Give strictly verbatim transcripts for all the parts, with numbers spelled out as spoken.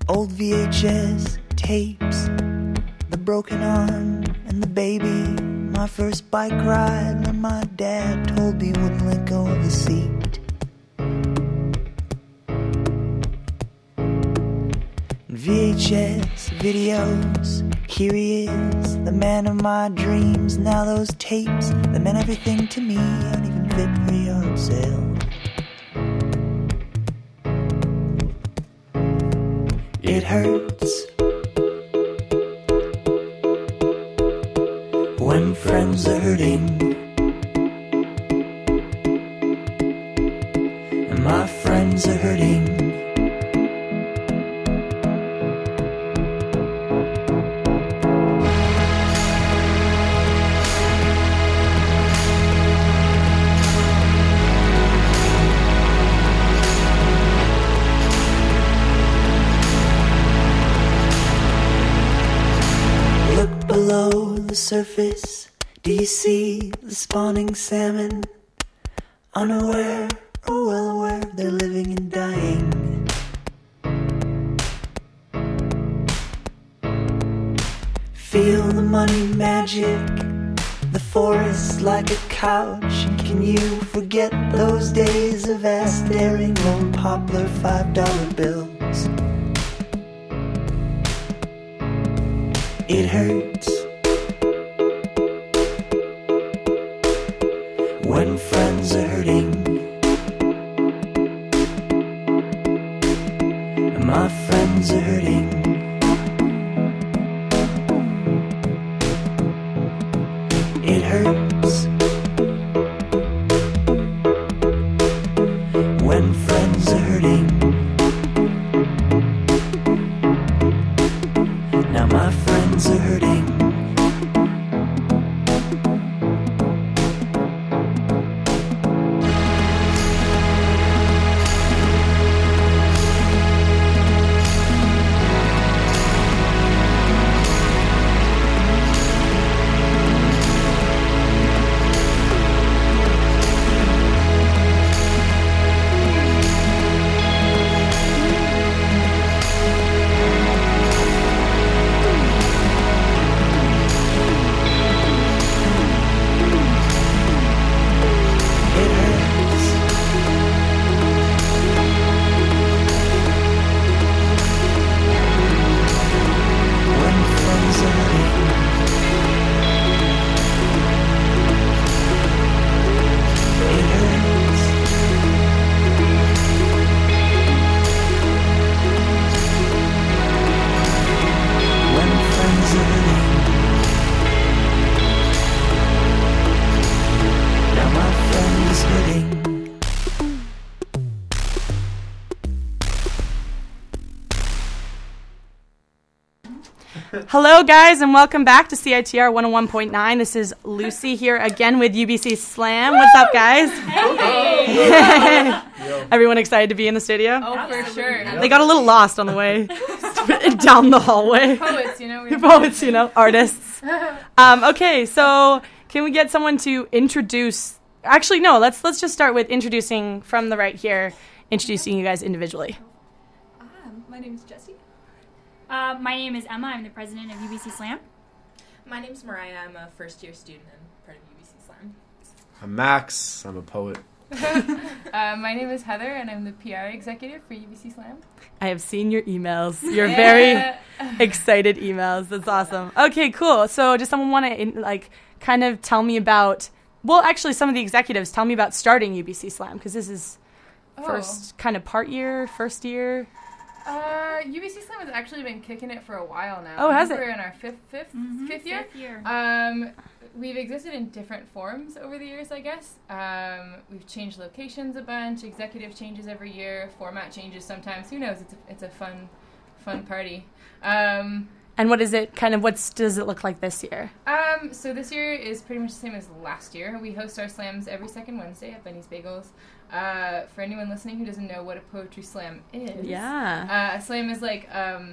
Old V H S tapes, the broken arm and the baby. My first bike ride when my dad told me he wouldn't let go of the seat. V H S videos, here he is, the man of my dreams. Now those tapes, they meant everything to me, aren't even fit for a yard sale. It hurts when friends are hurting, and my friends are hurting. Below the surface, do you see the spawning salmon? Unaware or well aware, they're living and dying. Feel the money magic, the forest like a couch. Can you forget those days of ass staring lone poplar five dollar bills? It hurts when friends are hurting, and my friends are hurting. It hurts when friends are hurting. Now my friends are hurting. Hello, guys, and welcome back to C I T R one oh one point nine. This is Lucy here again with U B C Slam. What's up, guys? Hey. Everyone excited to be in the studio? Oh, for sure. They got a little lost on the way down the hallway. Poets, you know. We Poets, you know, artists. Um, okay, so can we get someone to introduce? Actually, no. Let's let's just start with introducing from the right here, introducing you guys individually. Um, my name is Jessie. Uh, my name is Emma. I'm the president of U B C Slam. My name's Mariah. I'm a first-year student and part of U B C Slam. I'm Max. I'm a poet. uh, my name is Heather, and I'm the P R executive for U B C Slam. I have seen your emails. Your Yeah. very excited emails. That's awesome. Okay, cool. So does someone want to, like, kind of tell me about, well, actually, some of the executives tell me about starting U B C Slam, because this is Oh. first kind of part year, first year. Uh, U B C Slam has actually been kicking it for a while now. Oh, has We're it? in our fifth, fifth, Mm-hmm. fifth year. Fifth year. Um, we've existed in different forms over the years, I guess. Um, we've changed locations a bunch. Executive changes every year. Format changes sometimes. Who knows? It's a, it's a fun, fun party. Um, And what is it, kind of, what does it look like this year? Um, so this year is pretty much the same as last year. We host our slams every second Wednesday at Benny's Bagels. Uh, for anyone listening who doesn't know what a poetry slam is, Yeah. uh, a slam is like um,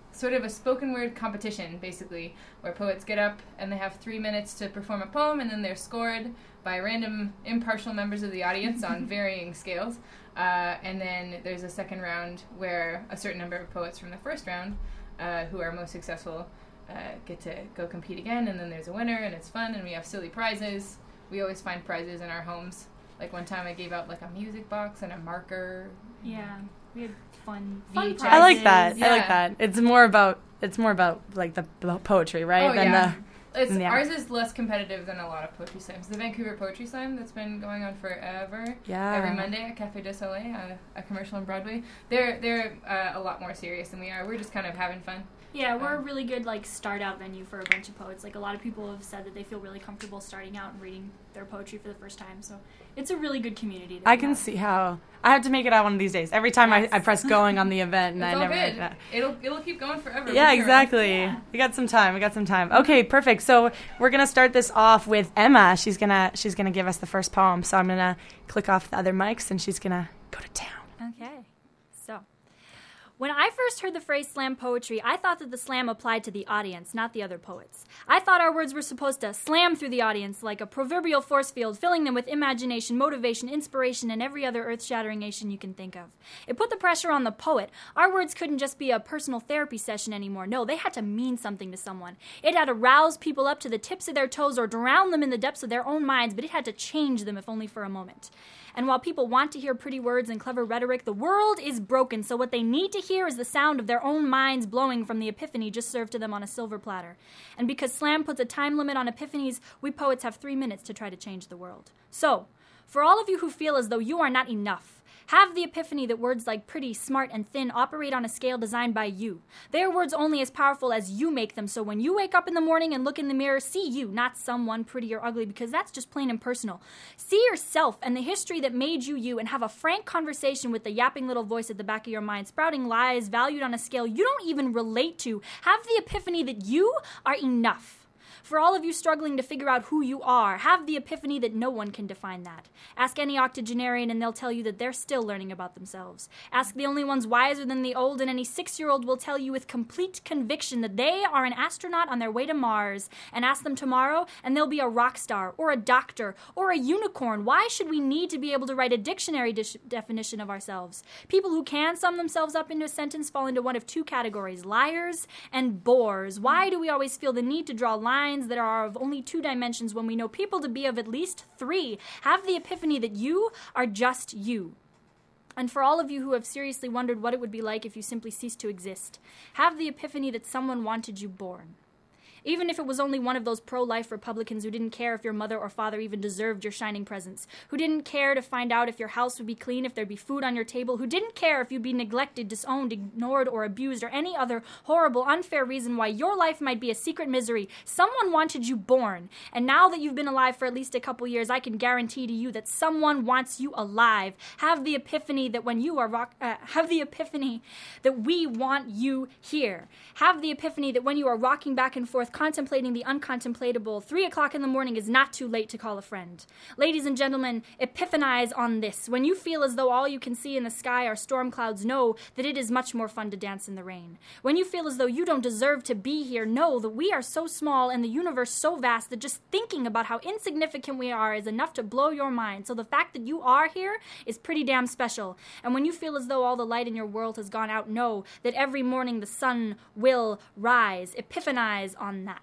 sort of a spoken word competition, basically, where poets get up and they have three minutes to perform a poem, and then they're scored by random impartial members of the audience on varying scales. Uh, and then there's a second round where a certain number of poets from the first round, uh, who are most successful, uh, get to go compete again, and then there's a winner, and it's fun, and we have silly prizes. We always find prizes in our homes. Like one time I gave out like a music box and a marker. Yeah, we had fun, fun V H S. prizes. I like that. Yeah. I like that. It's more about it's more about like the, the poetry, right? Oh, than yeah. the It's, Yeah. Ours is less competitive than a lot of poetry slams. The Vancouver Poetry Slam that's been going on forever. Yeah. Every Monday at Café du Soleil, a, a commercial on Broadway. They're they're uh, a lot more serious than we are. We're just kind of having fun. Yeah, we're a Um, really good like start out venue for a bunch of poets. Like a lot of people have said that they feel really comfortable starting out and reading their poetry for the first time. So it's a really good community. that I we can have. see how I have to make it out one of these days. Every time Yes. I, I press going on the event, and It's I all never. good. Yeah. It'll it'll keep going forever. Yeah, We're here. exactly. Yeah. We got some time. We got some time. Okay, perfect. So we're gonna start this off with Emma. She's gonna she's gonna give us the first poem. So I'm gonna click off the other mics, and she's gonna go to town. Okay. So, when I first heard the phrase slam poetry, I thought that the slam applied to the audience, not the other poets. I thought our words were supposed to slam through the audience like a proverbial force field, filling them with imagination, motivation, inspiration, and every other earth-shattering nation you can think of. It put the pressure on the poet. Our words couldn't just be a personal therapy session anymore. No, they had to mean something to someone. It had to rouse people up to the tips of their toes or drown them in the depths of their own minds, but it had to change them, if only for a moment. And while people want to hear pretty words and clever rhetoric, the world is broken, so what they need to hear is the sound of their own minds blowing from the epiphany just served to them on a silver platter. And because slam puts a time limit on epiphanies, we poets have three minutes to try to change the world. So, for all of you who feel as though you are not enough, have the epiphany that words like pretty, smart, and thin operate on a scale designed by you. They are words only as powerful as you make them, so when you wake up in the morning and look in the mirror, see you, not someone pretty or ugly, because that's just plain impersonal. See yourself and the history that made you you, and have a frank conversation with the yapping little voice at the back of your mind, sprouting lies valued on a scale you don't even relate to. Have the epiphany that you are enough. For all of you struggling to figure out who you are, have the epiphany that no one can define that. Ask any octogenarian and they'll tell you that they're still learning about themselves. Ask the only ones wiser than the old, and any six-year-old will tell you with complete conviction that they are an astronaut on their way to Mars. And ask them tomorrow, and they'll be a rock star, or a doctor, or a unicorn. Why should we need to be able to write a dictionary de- definition of ourselves? People who can sum themselves up into a sentence fall into one of two categories, liars and bores. Why do we always feel the need to draw lines that are of only two dimensions when we know people to be of at least three? Have the epiphany that you are just you. And for all of you who have seriously wondered what it would be like if you simply ceased to exist, have the epiphany that someone wanted you born. Even if it was only one of those pro-life Republicans who didn't care if your mother or father even deserved your shining presence, who didn't care to find out if your house would be clean, if there'd be food on your table, who didn't care if you'd be neglected, disowned, ignored, or abused, or any other horrible, unfair reason why your life might be a secret misery. Someone wanted you born. And now that you've been alive for at least a couple years, I can guarantee to you that someone wants you alive. Have the epiphany that when you are rock, uh, have the epiphany that we want you here. Have the epiphany that when you are rocking back and forth, contemplating the uncontemplatable, three o'clock in the morning is not too late to call a friend. Ladies and gentlemen, epiphanize on this. When you feel as though all you can see in the sky are storm clouds, know that it is much more fun to dance in the rain. When you feel as though you don't deserve to be here, know that we are so small and the universe so vast that just thinking about how insignificant we are is enough to blow your mind. So the fact that you are here is pretty damn special. And when you feel as though all the light in your world has gone out, know that every morning the sun will rise. Epiphanize on that.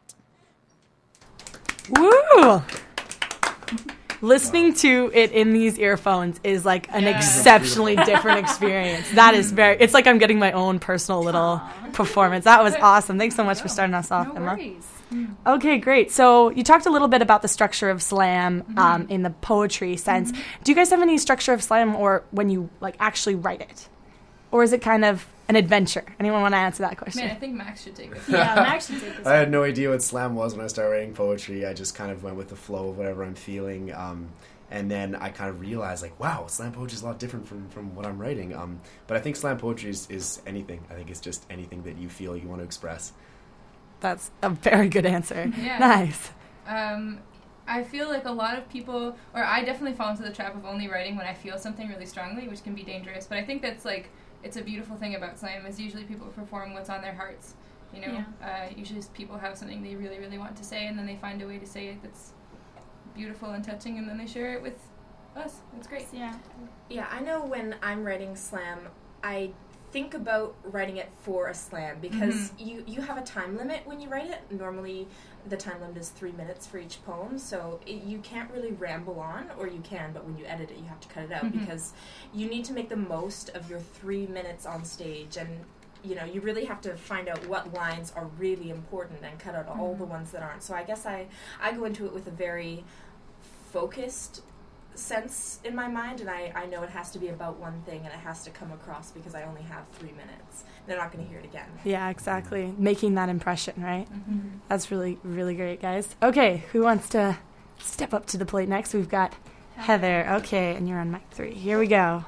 Woo! Listening to it in these earphones is like an Yeah. exceptionally different experience. That is very, it's like I'm getting my own personal little performance. That was awesome. Thanks so much for starting us off, No Emma. worries. Okay, great. So you talked a little bit about the structure of slam um, in the poetry sense. Do you guys have any structure of slam or when you like actually write it? Or is it kind of an adventure? Anyone want to answer that question? Man, I think Max should take it. Yeah, Max should take this. I had no idea what slam was when I started writing poetry. I just kind of went with the flow of whatever I'm feeling. Um, and then I kind of realized, like, wow, slam poetry is a lot different from, from what I'm writing. Um, but I think slam poetry is, is anything. I think it's just anything that you feel you want to express. That's a very good answer. Yeah. Nice. Um, I feel like a lot of people, or I definitely fall into the trap of only writing when I feel something really strongly, which can be dangerous. But I think that's like, it's a beautiful thing about slam is usually people perform what's on their hearts. You know, Yeah. uh, usually people have something they really, really want to say, and then they find a way to say it that's beautiful and touching, and then they share it with us. It's great. Yeah. Yeah, I know when I'm writing slam, I think about writing it for a slam because Mhm. you, you have a time limit when you write it. Normally, the time limit is three minutes for each poem, so it, you can't really ramble on, or you can, but when you edit it, you have to cut it out Mhm. because you need to make the most of your three minutes on stage, and you know, you really have to find out what lines are really important and cut out all the ones that aren't. So I guess I, I go into it with a very focused sense in my mind, and I, I know it has to be about one thing and it has to come across because I only have three minutes. They're not going to hear it again. Yeah, exactly. Making that impression, right? Mm-hmm. That's really, really great, guys. Okay, who wants to step up to the plate next? We've got Heather. Okay, and you're on mic three. Here we go.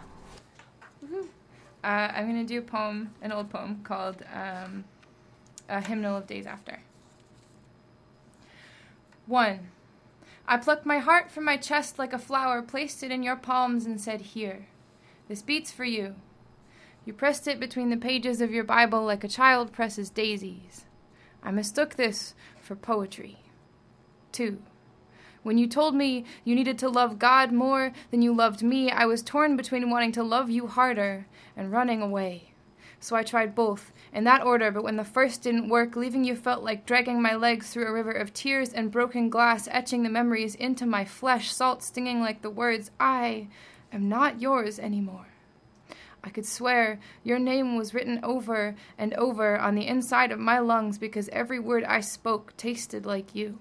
Uh, I'm going to do a poem, an old poem, called um, A Hymnal of Days After. One. I plucked my heart from my chest like a flower, placed it in your palms and said, here, this beats for you. You pressed it between the pages of your Bible like a child presses daisies. I mistook this for poetry. Two. When you told me you needed to love God more than you loved me, I was torn between wanting to love you harder and running away. So I tried both, in that order, but when the first didn't work, leaving you felt like dragging my legs through a river of tears and broken glass, etching the memories into my flesh, salt stinging like the words, I am not yours anymore. I could swear your name was written over and over on the inside of my lungs because every word I spoke tasted like you.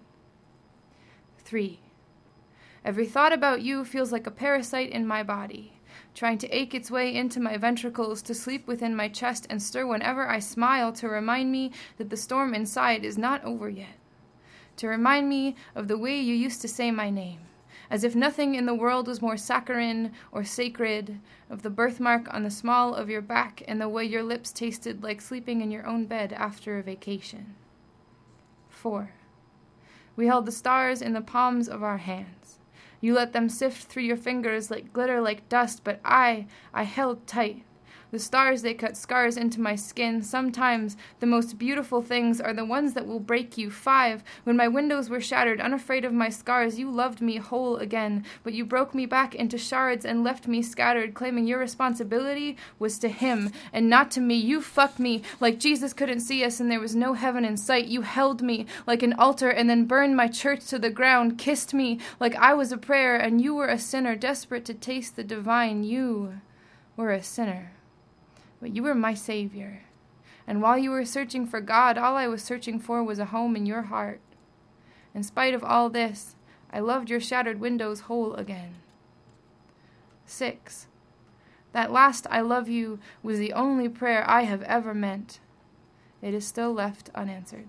Three. Every thought about you feels like a parasite in my body, trying to ache its way into my ventricles, to sleep within my chest and stir whenever I smile, to remind me that the storm inside is not over yet, to remind me of the way you used to say my name, as if nothing in the world was more saccharine or sacred, of the birthmark on the small of your back and the way your lips tasted like sleeping in your own bed after a vacation. Four. We held the stars in the palms of our hands. You let them sift through your fingers like glitter, like dust, but I, I held tight. The stars, they cut scars into my skin. Sometimes the most beautiful things are the ones that will break you. Five, when my windows were shattered, unafraid of my scars, you loved me whole again, but you broke me back into shards and left me scattered, claiming your responsibility was to him and not to me. You fucked me like Jesus couldn't see us and there was no heaven in sight. You held me like an altar and then burned my church to the ground, kissed me like I was a prayer and you were a sinner, desperate to taste the divine. You were a sinner. But you were my savior, and while you were searching for God, all I was searching for was a home in your heart. In spite of all this, I loved your shattered windows whole again. Six. That last I love you was the only prayer I have ever meant. It is still left unanswered.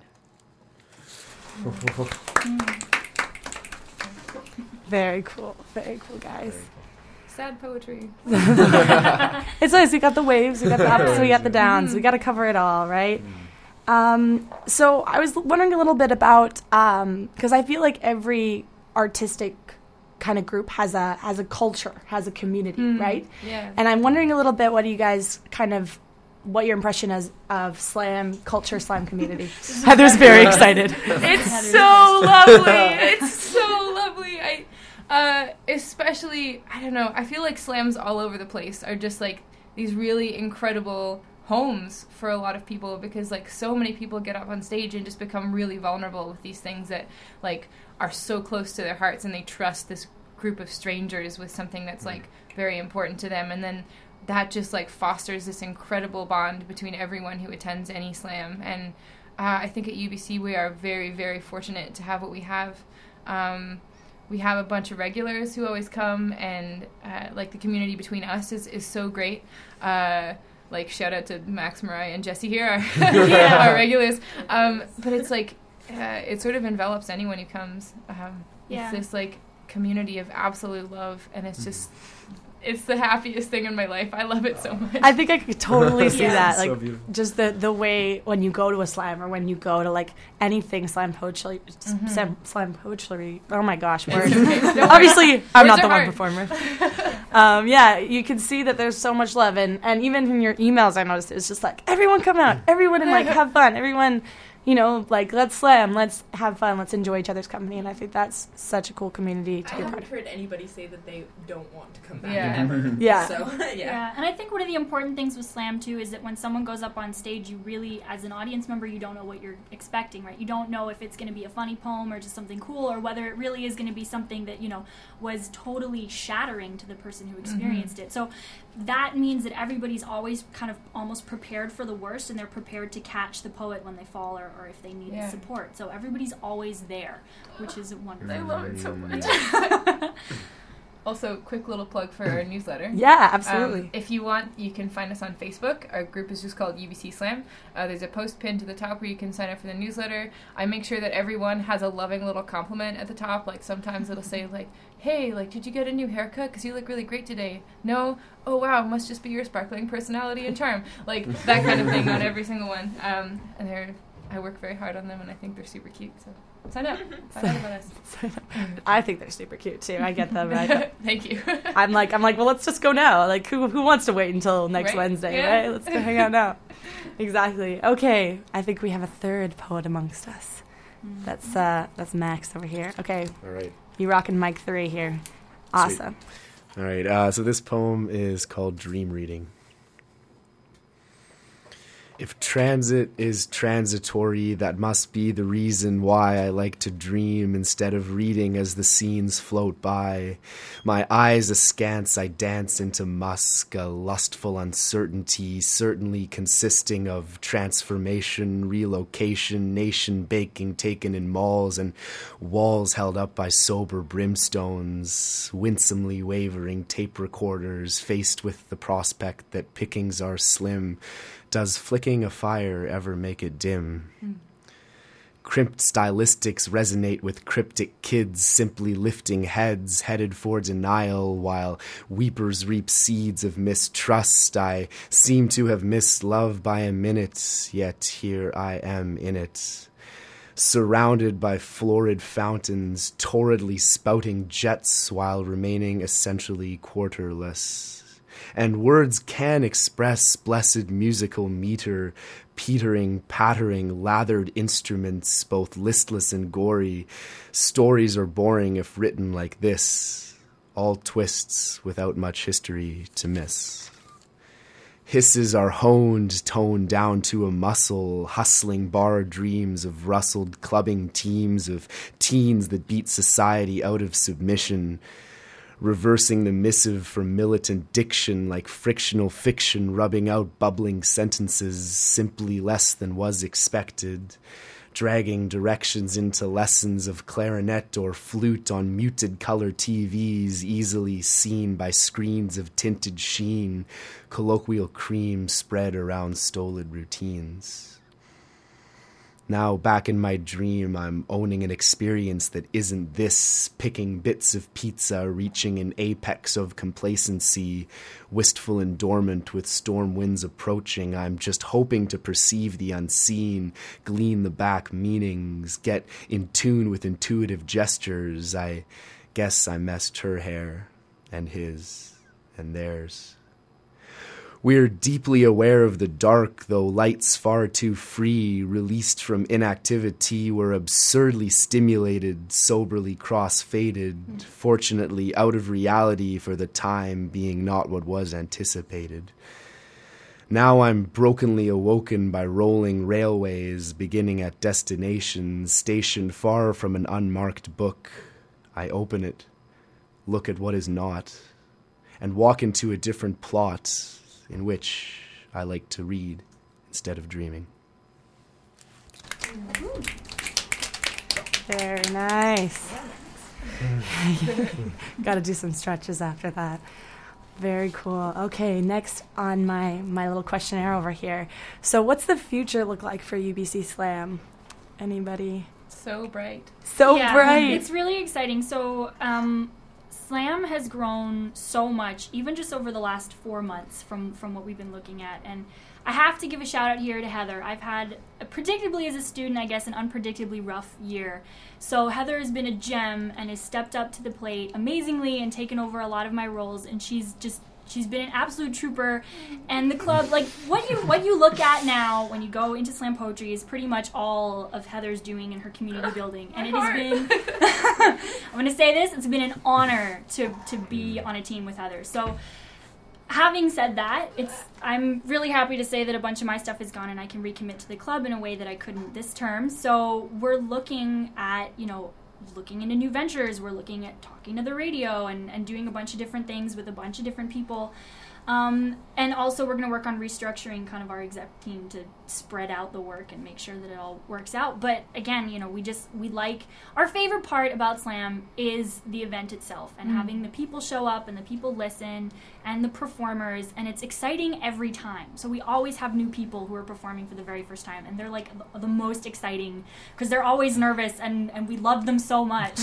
Very cool. Very cool, guys. Sad poetry. It's nice. We got the waves, we got the ups, we got the downs. We got to cover it all, right? Um, so I was wondering a little bit about, because I feel like every artistic kind of group has a has a culture, has a community, Mm. right? Yeah. And I'm wondering a little bit, what do you guys kind of, what your impression is of slam culture, slam community? Heather's very excited. It's so lovely. It's so lovely. I, uh, especially, I don't know, I feel like slams all over the place are just like these really incredible homes for a lot of people, because like so many people get up on stage and just become really vulnerable with these things that like are so close to their hearts, and they trust this group of strangers with something that's like very important to them, and then that just like fosters this incredible bond between everyone who attends any slam. And uh, I think at U B C we are very, very fortunate to have what we have. Um, we have a bunch of regulars who always come, and uh, like the community between us is, is so great. Uh, like shout out to Max, Mariah, and Jesse here, our, our regulars. Um, but it's like uh, it sort of envelops anyone who comes. Um, Yeah. It's this like community of absolute love, and it's just it's the happiest thing in my life. I love it so much. I think I could totally see Yeah. that. So Like, beautiful. just the, the way when you go to a slam or when you go to, like, anything slam poetry, Mm-hmm. slam, slam poetry. Oh, my gosh, word. Okay, don't worry. Obviously, I'm not Words the are one hard. performer. um, yeah, you can see that there's so much love. And, and even in your emails, I noticed it's just like, everyone come out. Everyone and, like, have fun. Everyone, you know, like, let's slam. Let's have fun. Let's enjoy each other's company. And I think that's such a cool community to I be a part haven't of. heard anybody say that they don't want to come back. Yeah. Ever. Yeah. So, yeah. Yeah, and I think one of the important things with slam too is that when someone goes up on stage, you really, as an audience member, you don't know what you're expecting, right? You don't know if it's going to be a funny poem or just something cool, or whether it really is going to be something that, you know, was totally shattering to the person who experienced it. So that means that everybody's always kind of almost prepared for the worst, and they're prepared to catch the poet when they fall or, or if they need Yeah. support. So everybody's always there, which is wonderful. I love it so much. Also, quick little plug for our newsletter. Yeah, absolutely. Um, if you want, you can find us on Facebook. Our group is just called U B C Slam. Uh, there's a post pinned to the top where you can sign up for the newsletter. I make sure that everyone has a loving little compliment at the top. Like sometimes it'll say like, "Hey, like, did you get a new haircut? Because you look really great today." No? Oh wow, must just be your sparkling personality and charm. Like that kind of thing on every single one. Um, and they're, I work very hard on them, and I think they're super cute. So sign up. Find out about us. I think they're super cute too. I get them. I, Thank you. I'm like, I'm like, well, let's just go now. Like, who who wants to wait until next Right? Wednesday, Yeah. right? Let's go hang out now. Exactly. Okay, I think we have a third poet amongst us. That's uh, that's Max over here. Okay, All right. you rocking mic three here. Awesome. All right. Uh, so this poem is called Dream Reading. If transit is transitory, that must be the reason why I like to dream instead of reading as the scenes float by. My eyes askance, I dance into musk, a lustful uncertainty, certainly consisting of transformation, relocation, nation baking taken in malls, and walls held up by sober brimstones, winsomely wavering tape recorders, faced with the prospect that pickings are slim. Does flicking a fire ever make it dim? Mm. Crimped stylistics resonate with cryptic kids simply lifting heads headed for denial while weepers reap seeds of mistrust. I seem to have missed love by a minute, yet here I am in it. Surrounded by florid fountains, torridly spouting jets while remaining essentially quarterless. And words can express blessed musical meter, petering, pattering, lathered instruments, both listless and gory. Stories are boring if written like this, all twists without much history to miss. Hisses are honed, toned down to a muscle, hustling bar dreams of rustled clubbing teams of teens that beat society out of submission. Reversing the missive from militant diction like frictional fiction, rubbing out bubbling sentences simply less than was expected, dragging directions into lessons of clarinet or flute on muted color T Vs easily seen by screens of tinted sheen, colloquial cream spread around stolid routines. Now, back in my dream, I'm owning an experience that isn't this, picking bits of pizza, reaching an apex of complacency, wistful and dormant with storm winds approaching. I'm just hoping to perceive the unseen, glean the back meanings, get in tune with intuitive gestures. I guess I messed her hair, and his, and theirs. We're deeply aware of the dark, though lights far too free, released from inactivity, we're absurdly stimulated, soberly cross-faded, mm. fortunately out of reality for the time being not what was anticipated. Now I'm brokenly awoken by rolling railways, beginning at destinations, stationed far from an unmarked book. I open it, look at what is not, and walk into a different plot, in which I like to read instead of dreaming. Very nice. Got to do some stretches after that. Very cool. Okay, next on my, my little questionnaire over here. So what's the future look like for U B C Slam? Anybody? So bright. So yeah, bright. It's really exciting. So um, Slam has grown so much, even just over the last four months from, from what we've been looking at. And I have to give a shout out here to Heather. I've had, a, predictably as a student, I guess, an unpredictably rough year. So Heather has been a gem and has stepped up to the plate amazingly and taken over a lot of my roles. And she's just, she's been an absolute trooper. And the club, like, what you what you look at now when you go into Slam Poetry is pretty much all of Heather's doing in her community building. And it has been, I'm going to say this, it's been an honor to, to be on a team with Heather. So having said that, it's I'm really happy to say that a bunch of my stuff is gone and I can recommit to the club in a way that I couldn't this term. So we're looking at, you know, looking into new ventures. We're looking at talking to the radio and, and doing a bunch of different things with a bunch of different people. Um, and also we're going to work on restructuring kind of our exec team to spread out the work and make sure that it all works out. But again, you know, we just, we like, our favorite part about Slam is the event itself and mm-hmm. having the people show up and the people listen and the performers, and it's exciting every time. So we always have new people who are performing for the very first time, and they're like the, the most exciting because they're always nervous and, and we love them so much.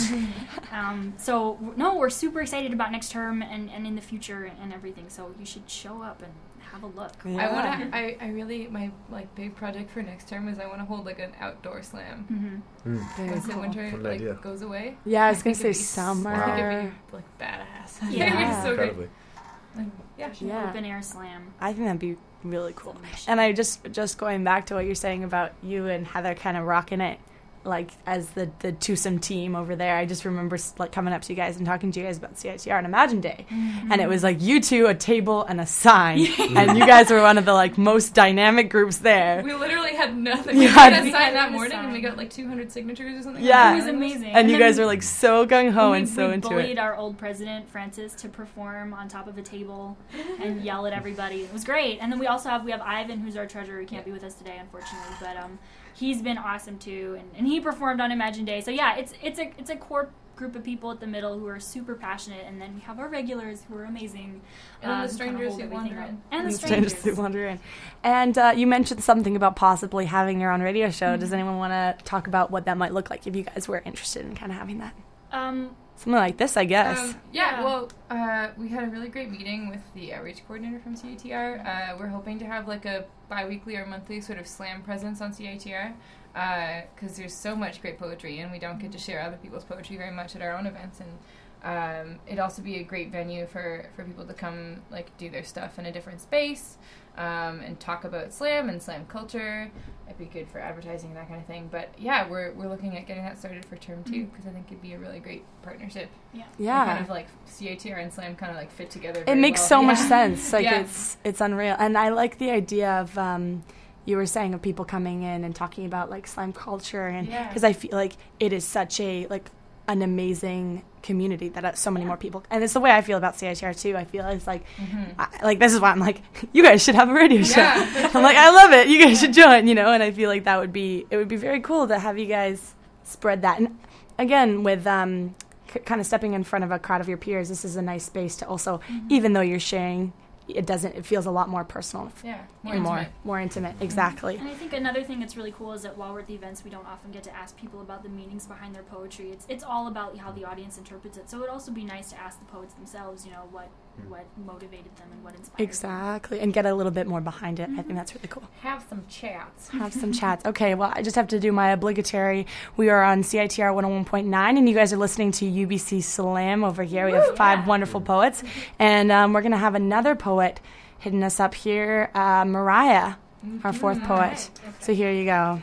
um, so no, we're super excited about next term and, and in the future and everything. So you should show up and have a look. Yeah. I want to. I, I really my like big project for next term is I want to hold like an outdoor slam. Mm-hmm. Mm. Once the cool. winter What an like idea. goes away. Yeah, I was I gonna think say it'd be summer. I think it'd be like badass. Yeah. It'd be so great. Incredibly. Like, yeah. Yeah. Open air slam. I think that'd be really cool. It's a mission. And I just just going back to what you're saying about you and Heather kind of rocking it, like as the the twosome team over there. I just remember like coming up to you guys and talking to you guys about C I T R and Imagine Day, Mm-hmm. and it was like you two, a table, and a sign, and you guys were one of the like most dynamic groups there. We literally had nothing. You We had- had a sign that We had a morning and we sign. got like two hundred signatures or something. Yeah. like It that. was amazing. And you then guys were like so gung ho we, and so we into bullied it. our old president, Francis, to perform on top of a table and yell at everybody. It was great. And then we also have we have Ivan, who's our treasurer. He can't be with us today, unfortunately, but um, he's been awesome too, and, and he performed on Imagine Day. So yeah, it's it's a it's a core group of people at the middle who are super passionate, and then we have our regulars who are amazing, And then um, the who kinda strangers hold who everything wander up. in. and the And strangers. who wander in. And uh, you mentioned something about possibly having your own radio show. Mm-hmm. Does anyone want to talk about what that might look like if you guys were interested in kind of having that? Um, Something like this, I guess. Um, yeah, Yeah. well, uh, we had a really great meeting with the outreach coordinator from C I T R. Uh, we're hoping to have like a bi-weekly or monthly sort of slam presence on C I T R because there's so much great poetry and we don't get to share other people's poetry very much at our own events. And um, it'd also be a great venue for, for people to come like do their stuff in a different space um, and talk about slam and slam culture. It'd be good for advertising and that kind of thing. But yeah, we're we're looking at getting that started for term two because I think it'd be a really great partnership. yeah. yeah. Kind of like C A T R and Slam kind of like fit together. It very makes well. so Yeah. much sense. Like Yeah. it's it's unreal, and I like the idea of um, you were saying of people coming in and talking about like slam culture, and Yeah. because I feel like it is such a like an amazing community that uh, so many more people, and it's the way I feel about C I T R too. I feel it's like Mhm. I, like this is why I'm like you guys should have a radio show. Yeah, for I'm like I love it. You guys should join, you know. And I feel like that would be it would be very cool to have you guys spread that. And again, with um, c- kind of stepping in front of a crowd of your peers, this is a nice space to also, even though you're sharing, it doesn't. It feels a lot more personal. Yeah, more and more intimate. more intimate. Exactly. And I think another thing that's really cool is that while we're at the events, we don't often get to ask people about the meanings behind their poetry. It's it's all about how the audience interprets it. So it would also be nice to ask the poets themselves, you know, what what motivated them and what inspired them. Exactly, and get a little bit more behind it. I think that's really cool. Have some chats. Have some chats. Okay, well, I just have to do my obligatory. We are on C I T R one oh one point nine, and you guys are listening to U B C Slam over here. We have five wonderful poets, and um, we're going to have another poet hitting us up here, uh, Mariah, our fourth poet. So here you go. All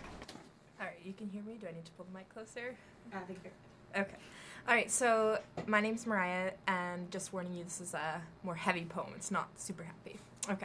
right, you can hear me. Do I need to pull the mic closer? Okay. All right, so my name's Mariah, and just warning you, this is a more heavy poem. It's not super happy. Okay.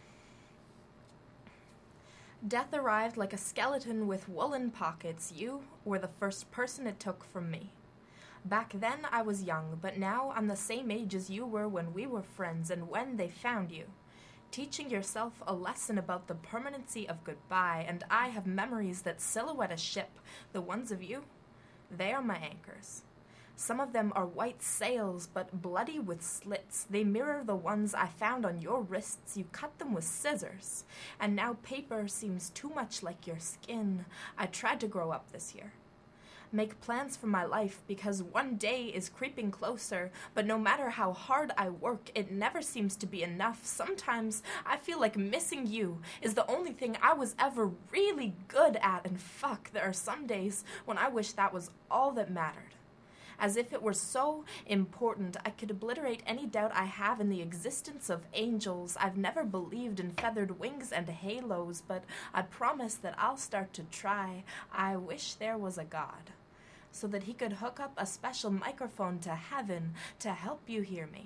Death arrived like a skeleton with woolen pockets. You were the first person it took from me. Back then I was young, but now I'm the same age as you were when we were friends and when they found you. Teaching yourself a lesson about the permanency of goodbye, and I have memories that silhouette a ship, the ones of you. They are my anchors. Some of them are white sails, but bloody with slits. They mirror the ones I found on your wrists. You cut them with scissors. And now paper seems too much like your skin. I tried to grow up this year. Make plans for my life because one day is creeping closer, but no matter how hard I work, it never seems to be enough. Sometimes I feel like missing you is the only thing I was ever really good at, and fuck, there are some days when I wish that was all that mattered. As if it were so important, I could obliterate any doubt I have in the existence of angels. I've never believed in feathered wings and halos, but I promise that I'll start to try. I wish there was a God, so that he could hook up a special microphone to heaven to help you hear me.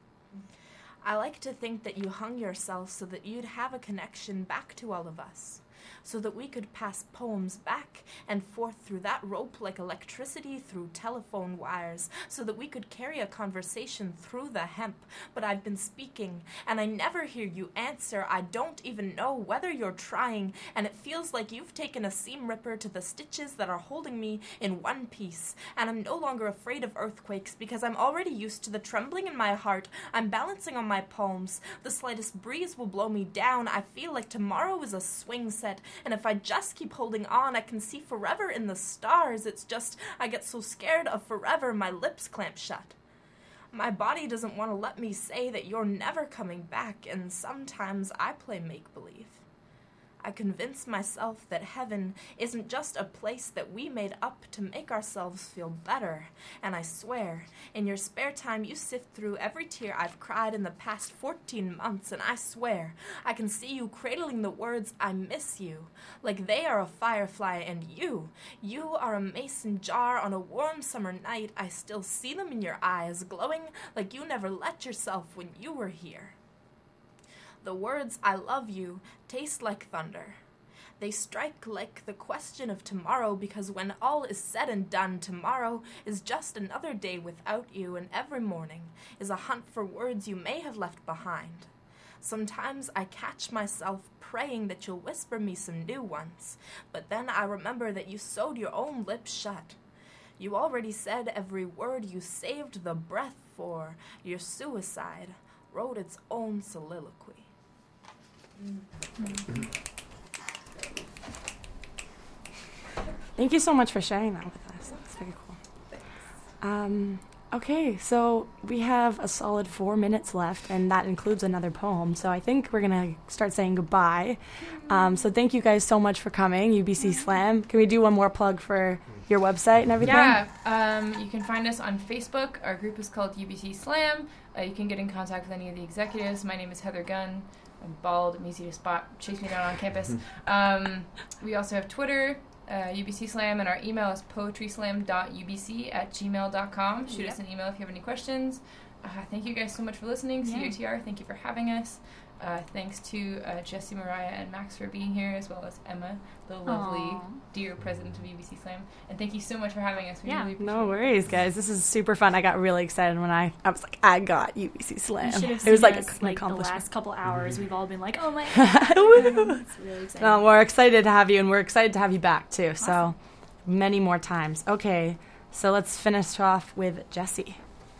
I like to think that you hung yourself so that you'd have a connection back to all of us, so that we could pass poems back and forth through that rope like electricity through telephone wires, so that we could carry a conversation through the hemp. But I've been speaking, and I never hear you answer. I don't even know whether you're trying, and it feels like you've taken a seam ripper to the stitches that are holding me in one piece. And I'm no longer afraid of earthquakes because I'm already used to the trembling in my heart. I'm balancing on my palms. The slightest breeze will blow me down. I feel like tomorrow is a swing set, and if I just keep holding on, I can see forever in the stars. It's just I get so scared of forever, my lips clamp shut. My body doesn't want to let me say that you're never coming back, and sometimes I play make-believe. I convince myself that heaven isn't just a place that we made up to make ourselves feel better. And I swear, in your spare time, you sift through every tear I've cried in the past fourteen months, and I swear I can see you cradling the words, I miss you, like they are a firefly, and you, you are a mason jar on a warm summer night. I still see them in your eyes, glowing like you never let yourself when you were here. The words, I love you, taste like thunder. They strike like the question of tomorrow, because when all is said and done, tomorrow is just another day without you, and every morning is a hunt for words you may have left behind. Sometimes I catch myself praying that you'll whisper me some new ones, but then I remember that you sewed your own lips shut. You already said every word you saved the breath for. Your suicide wrote its own soliloquy. Thank you so much for sharing that with us. That's very cool. Um, okay, so we have a solid four minutes left, and that includes another poem. So I think we're going to start saying goodbye. Um, so thank you guys so much for coming, U B C Slam. Can we do one more plug for your website and everything? Yeah, um, you can find us on Facebook. Our group is called U B C Slam. Uh, you can get in contact with any of the executives. My name is Heather Gunn. I'm bald. I'm easy to spot. Chase me down on campus. Um, we also have Twitter, uh, U B C Slam, and our email is poetryslam dot u b c at gmail dot com. Shoot Yep. us an email if you have any questions. Uh, thank you guys so much for listening. Yeah. C O T R, thank you for having us. Uh, thanks to uh, Jesse, Mariah, and Max for being here, as well as Emma, the lovely, Aw. dear president of U B C Slam. And thank you so much for having us. We Yeah. really appreciate No it. worries, guys. This is super fun. I got really excited when I, I was like, I got U B C Slam. You should have It was seen like us, an like the accomplishment. last couple hours. We've all been like, oh my Woo! god. It's really exciting. No, we're excited to have you, and we're excited to have you back, too. So Awesome. many more times. Okay, so let's finish off with Jesse.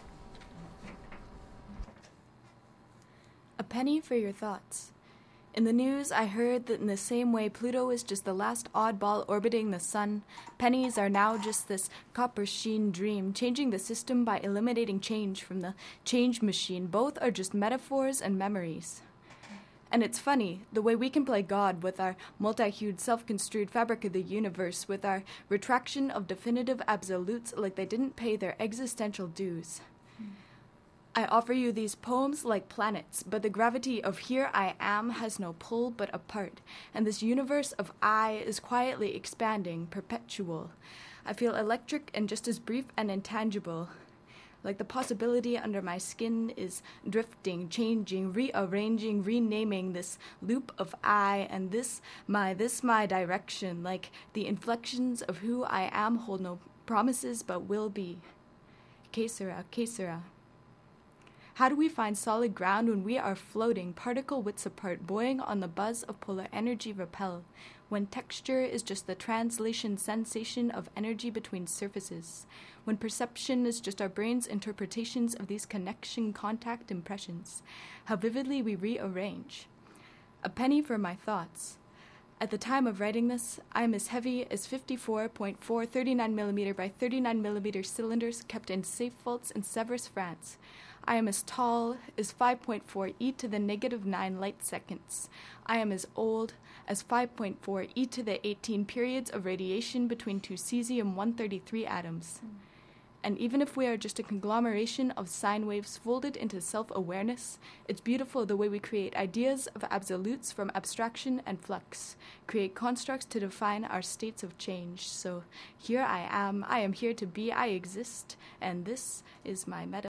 A penny for your thoughts. In the news, I heard that in the same way Pluto is just the last oddball orbiting the sun, pennies are now just this copper sheen dream, changing the system by eliminating change from the change machine. Both are just metaphors and memories. And it's funny, the way we can play God with our multi-hued, self-construed fabric of the universe, with our retraction of definitive absolutes like they didn't pay their existential dues. I offer you these poems like planets, but the gravity of here I am has no pull but apart, and this universe of I is quietly expanding, perpetual. I feel electric and just as brief and intangible, like the possibility under my skin is drifting, changing, rearranging, renaming this loop of I, and this my, this my direction, like the inflections of who I am hold no promises but will be. Que sera, que sera. How do we find solid ground when we are floating, particle widths apart, buoying on the buzz of polar energy repel, when texture is just the translation sensation of energy between surfaces, when perception is just our brain's interpretations of these connection contact impressions, how vividly we rearrange. A penny for my thoughts. At the time of writing this, I am as heavy as fifty-four point four thirty-nine millimeter by thirty-nine millimeter cylinders kept in safe vaults in Sèvres, France. I am as tall as five point four e to the negative nine light seconds. I am as old as five point four e to the eighteen periods of radiation between two cesium one thirty-three atoms. Mm. And even if we are just a conglomeration of sine waves folded into self-awareness, it's beautiful the way we create ideas of absolutes from abstraction and flux, create constructs to define our states of change. So here I am, I am here to be, I exist, and this is my meta.